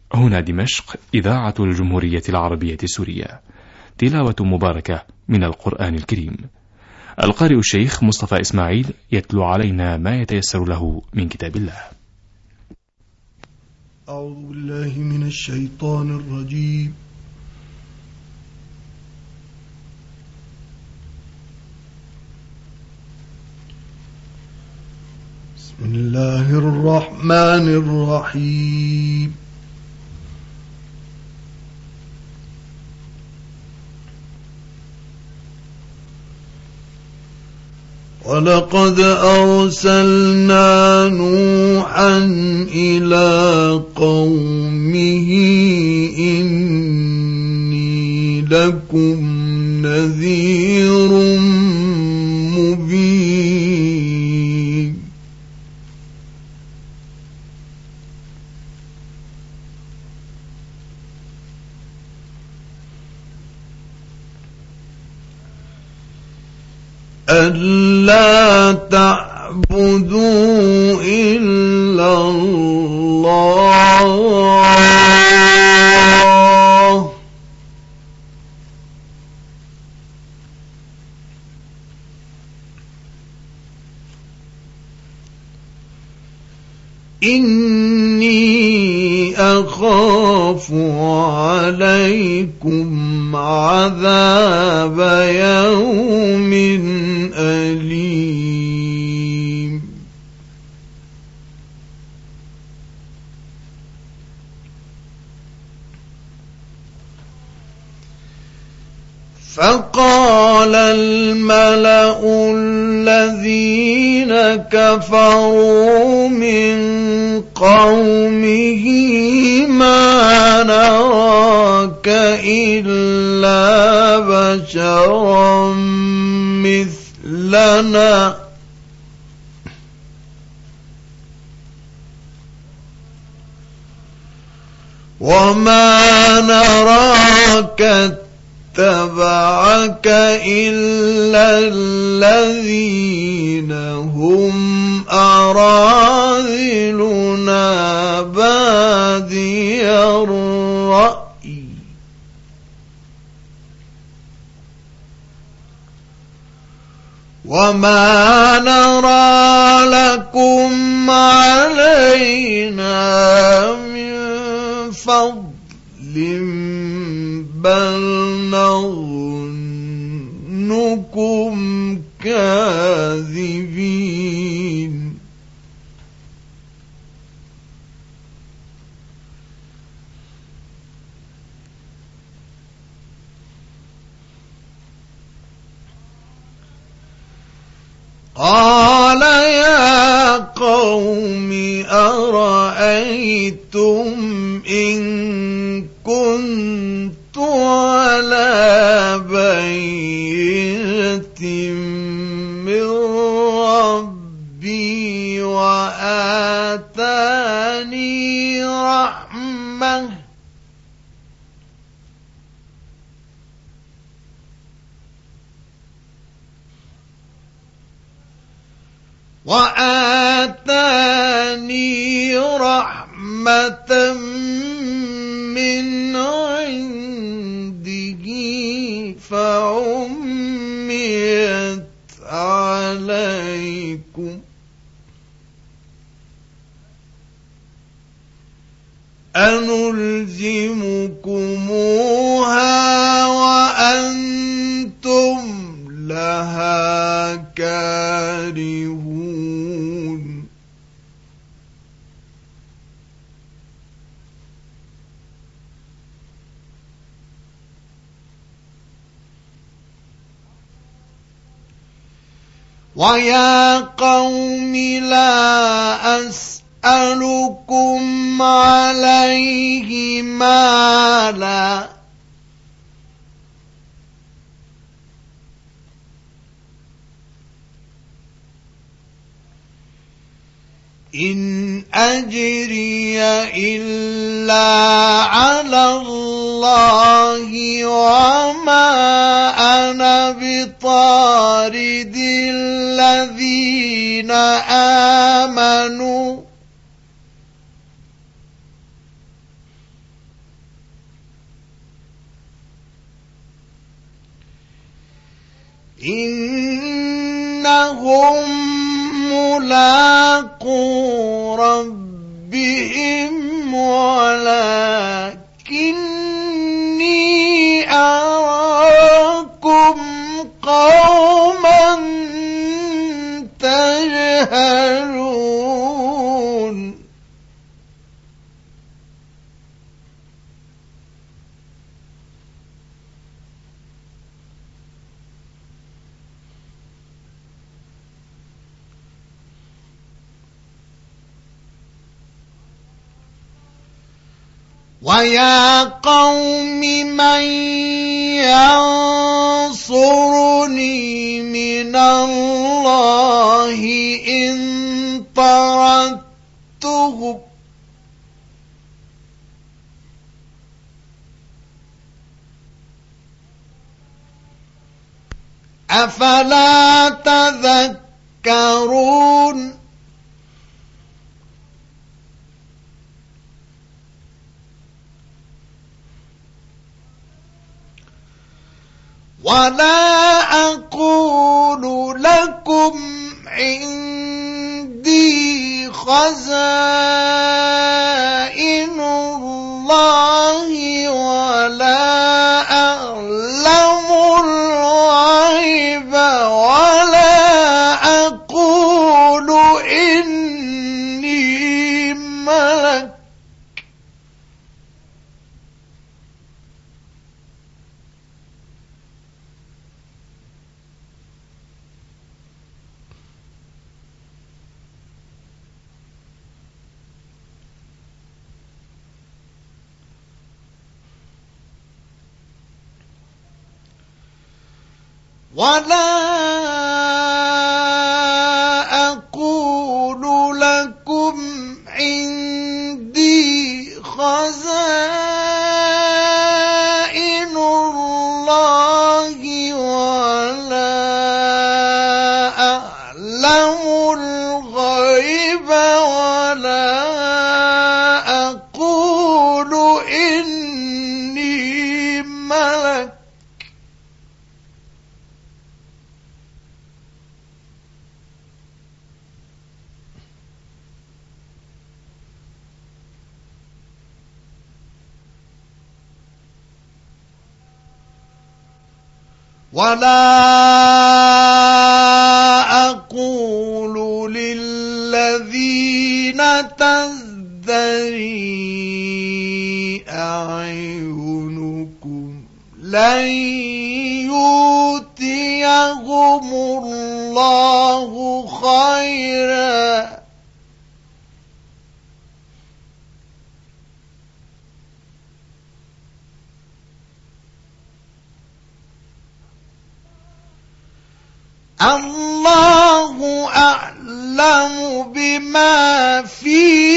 هنا دمشق، إذاعة الجمهورية العربية السورية. تلاوة مباركة من القرآن الكريم. القارئ الشيخ مصطفى إسماعيل يتلو علينا ما يتيسر له من كتاب الله. أعوذ بالله من الشيطان الرجيم. بسم الله الرحمن الرحيم. ولقد أرسلنا نوحا إلى قومه إني لكم نذير مبين. ألا تعبدوا إلا الله إني أخاف عليكم عذاب يوم أليم. فقال الملأ الذين كفروا من قومه ما نراك إلا بشرا مثلنا وما نراك اتبعك إلا الذين هم أراذلنا بادي الرأي وما نرى لكم علينا من فضل بل نظنكم كاذبين. قال يا قوم أرأيتم إن كنت على بينة من ربي وآتاني رحمة من عنده فعميت عليكم أنلزمكموها وأنتم لها كارهون. ويا قوم لا أسألكم عليه مالا إن أجري إلا على الله وما أنا بطارد الذين آمنوا إنهم ملاقو ربهم ولكني أراكم قوما تجهلون ويا قوم من ينصرني من الله إن طردتهم أفلا تذكرون ولا أقول لكم عندي خزائن الله ولا أعلم الغيب ولا أقول إني ملك ولا أقول لكم عندي خزائن الله ولا أعلم الغيب ولا أقول إني ملك ولا أقول للذين تزدري أعينكم لن يؤتيهم الله خيرا الله أعلم بما في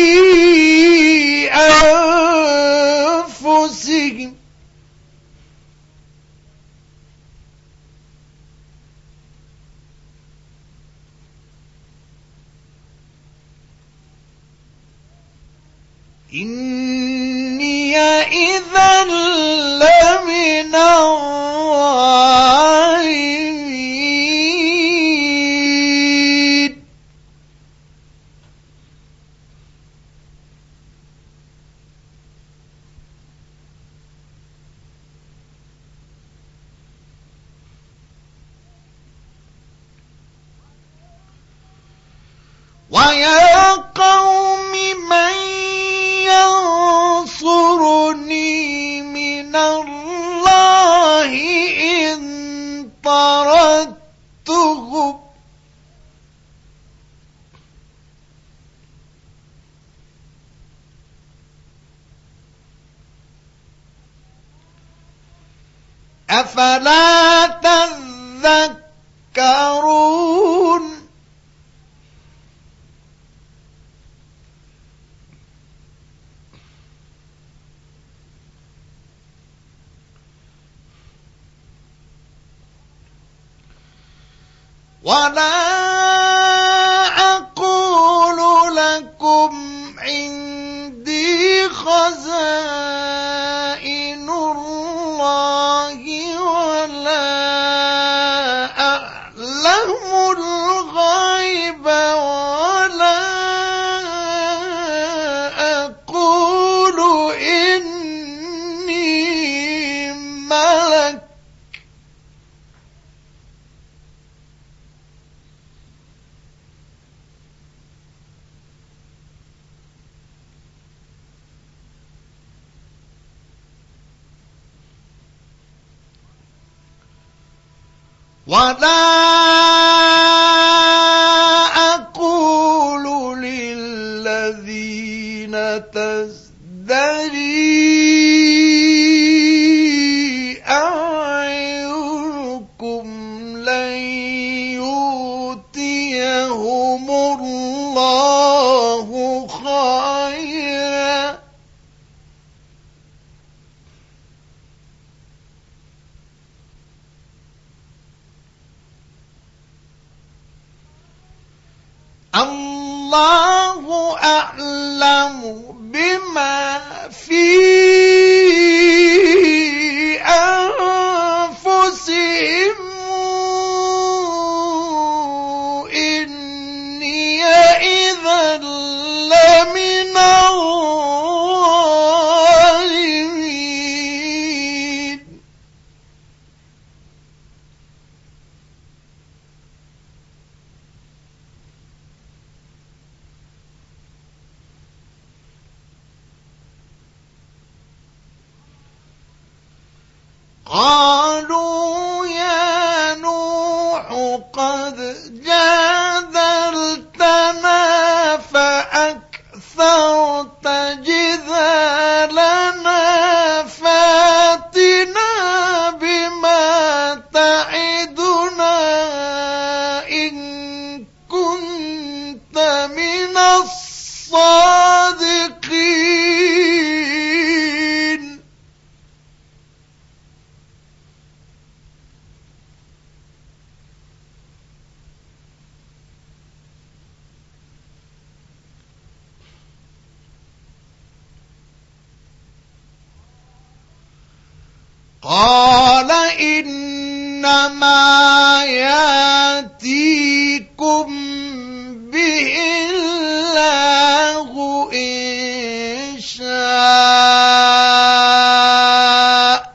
أنفسهم إني إذا لمن الظالمين ويا قوم من ينصرني من الله إن طردتهم أفلا تذكرون ولا أقول لكم عندي خزائن الله ولا يقول إني ملك ولا أقول للذين تزدري أعينكم لن يؤتيهم الله خيرا الله أعلم بما في أنفسهم إني إذا لمن الظالمين قالوا يا نوح قد جادلتنا فأكثرت جدالنا فاتنا بما تعدنا إن كنت من الصادقين قال إنما يأتيكم به الله إن شاء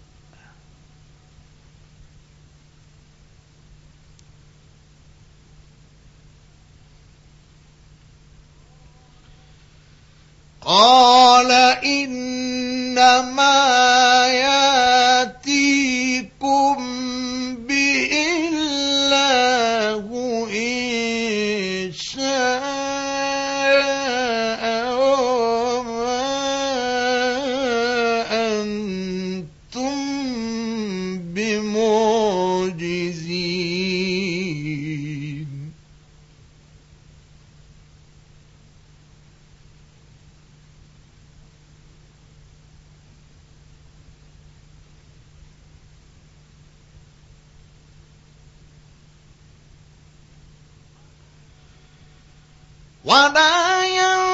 قال إنما يأتيكم به الله إن شاء وما أنتم بمعجزين ولا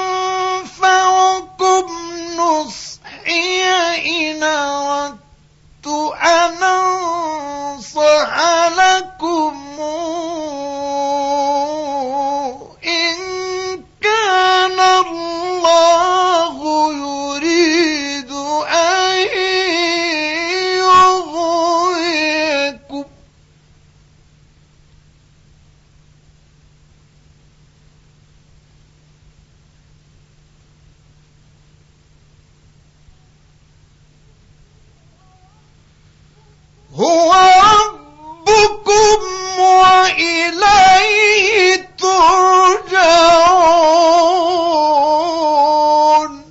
ينفعكم نصحي إن أردت أن أنصح لكم إن كان الله يريد أن يغويكم هو ربكم وإليه ترجعون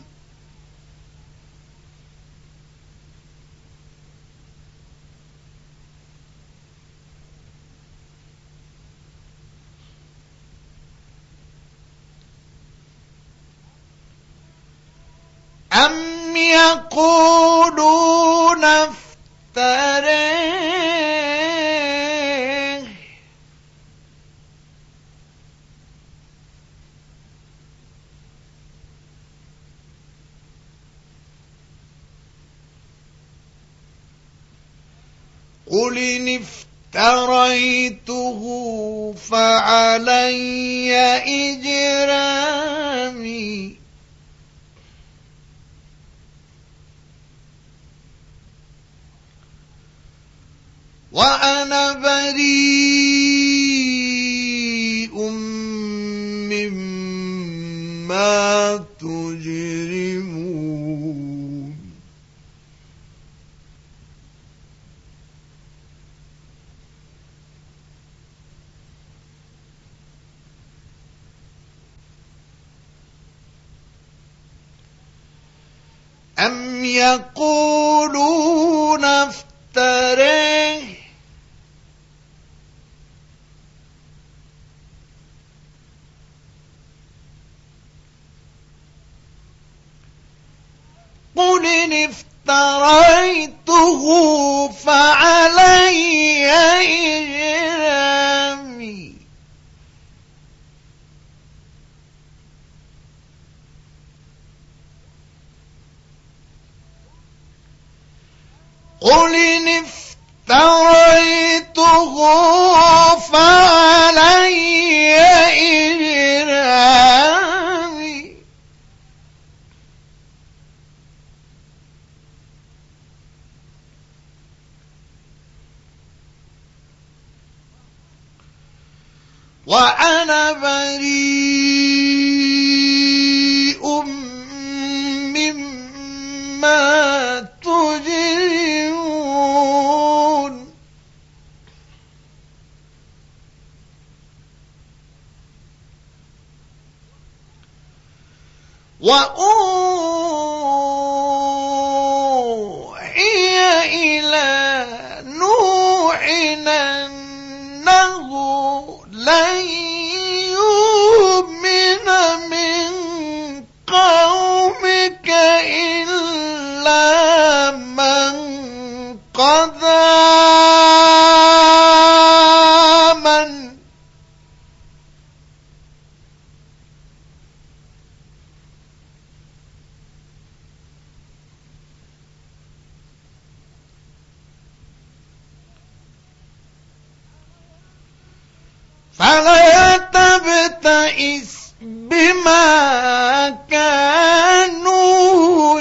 أم يقولون افتريه قل إن افتريته فعلي إجرامي وأنا بريء مما تجرمون أم يقولون افتريه قل إن افتريته فعلي إجرامي قل إن افتريته فعلي إجرامي وأنا بريء مما تجرمون وأوحي إلى نوح أنه لن يؤمن من قومك إلا من قد آمن فلا تبتئس بما كانوا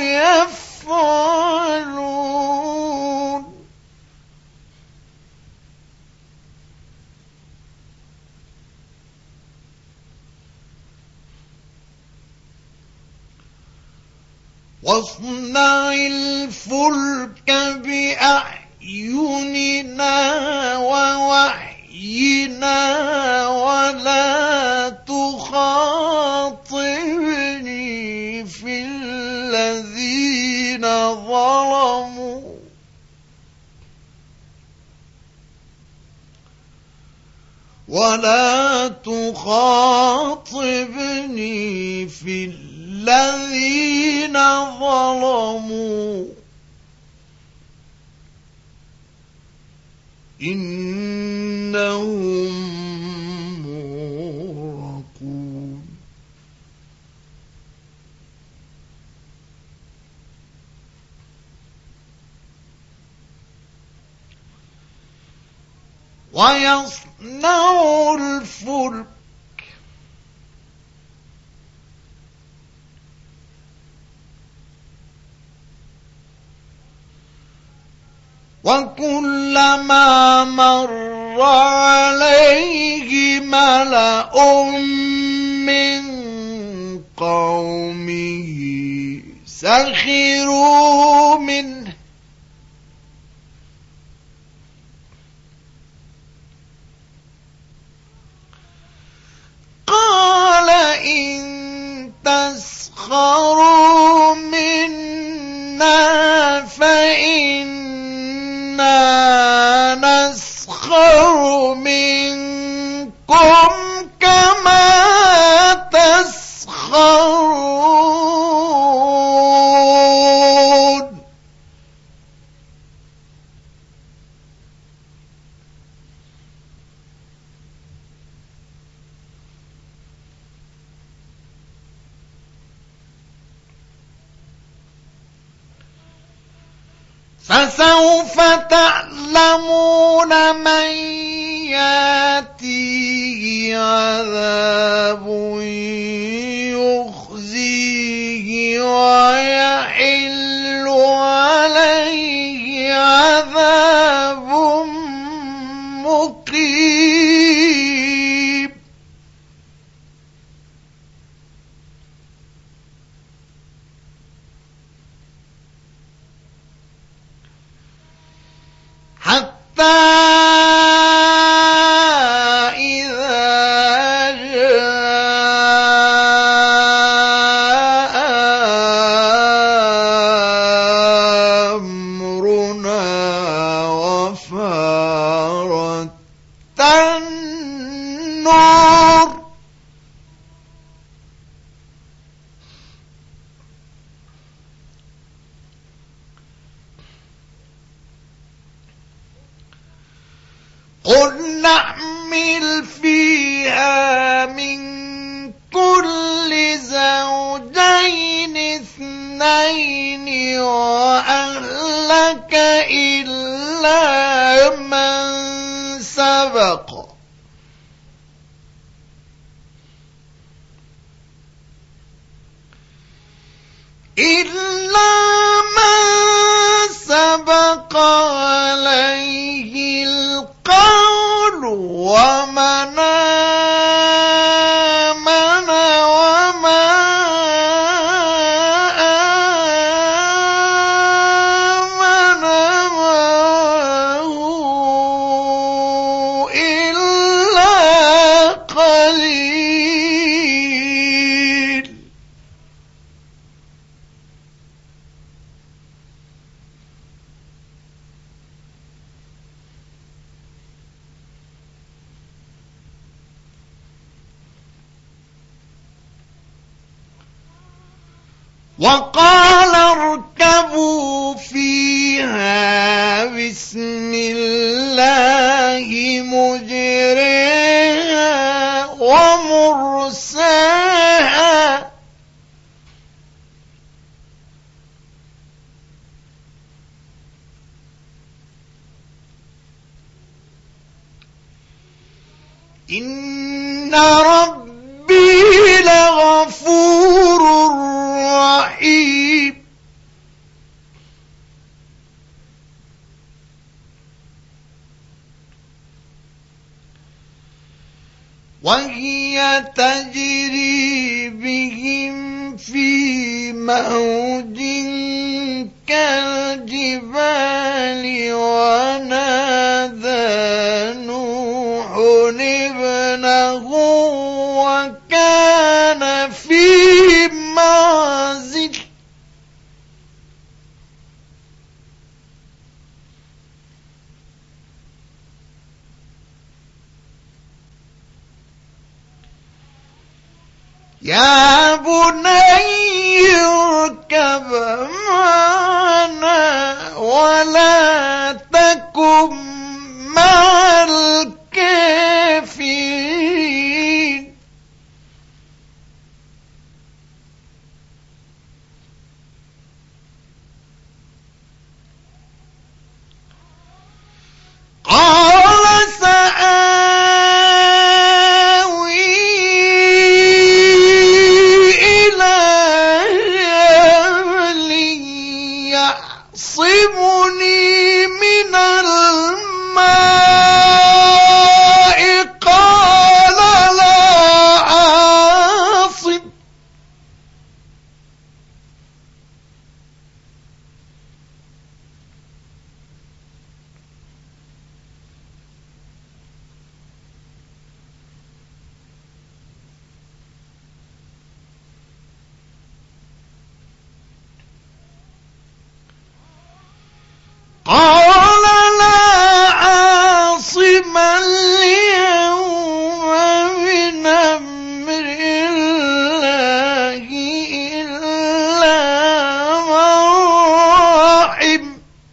يفعلون واصنع الفلك بأعيننا ووحينا ولا تخاطبني في الذين ظلموا ولا تخاطبني في الذين ظلموا إنهم مغرقون ويصنع الفلك وكلما مر عليه ملأ من قومه سخروا منه قال إن تسخروا منا فإنا نسخر منكم كما تسخرون فسوف تعلمون من ياتيه عذاب يخزيه ويحل عليه عذاب أمرنا وفارت النور قل نحمل فيها من كل زوجين اثنين وأهلك إلا من سبق عليه القول ومن آمن وما آمن معه إلا قليل وقال اركبوا فيها بسم الله مجريها ومرساها إن ربي لغفور رحيم وهي تجري بهم في موج كالجبال ونادى نوح ابنه وكان في معزل يا بني اركب معنا ولا تكن مع الكافرين قال سآوي إلى جبل يعصمني من الماء قال لا عاصم قال لا عاصم اليوم من أمر الله إلا من رحم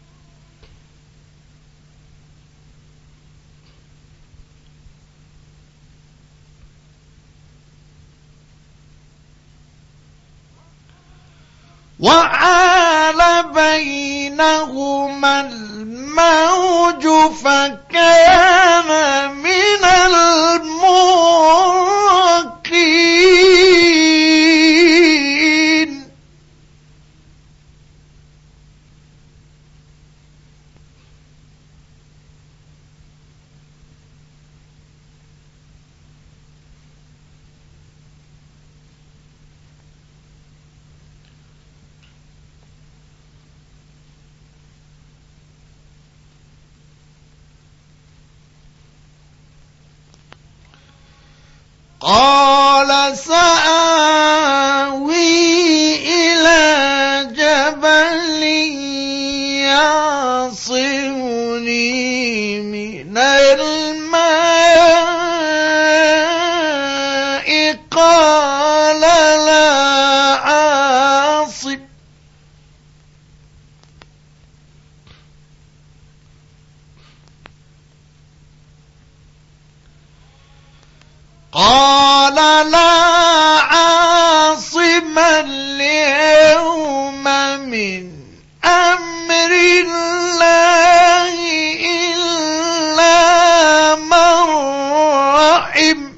وحال بينهما الموج فكان من المغرقين قال لا عاصم اليوم من أمر الله إلا من رحم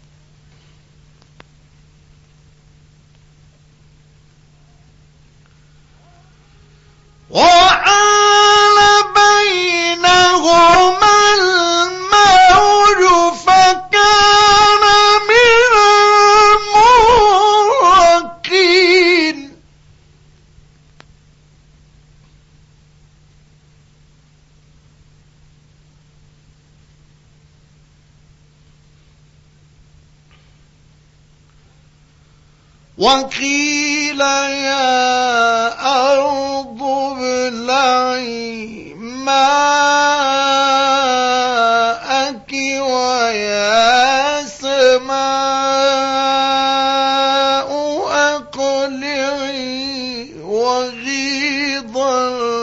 وحال بينهما الموج فكان من المغرقين وقيل يا أرض ابلعي ماءك ويا سماء أقلعي وغيض